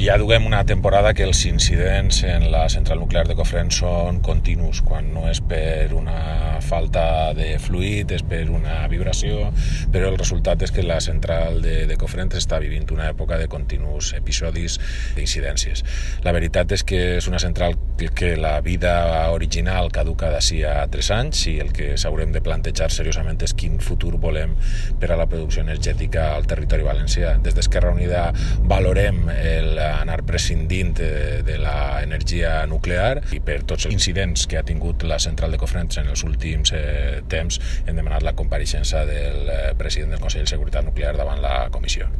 Ja duguem una temporada que els incidents en la central nuclear de Cofrent són continus, quan no és per una falta de fluid, és per una vibració, però el resultat és que la central de Cofrent està vivint una època de continus episodis d'incidències. La veritat és que és una central que la vida original caduca d'ací a 3 anys i el que s'haurem de plantejar seriosament és quin futur volem per a la producció energètica al territori valencià. Des d'Esquerra Unida valorem anar prescindint de l'energia nuclear i per tots els incidents que ha tingut la central de Cofrents en els últims temps hem demanat la compareixença del president del Consell de Seguretat Nuclear davant la comissió.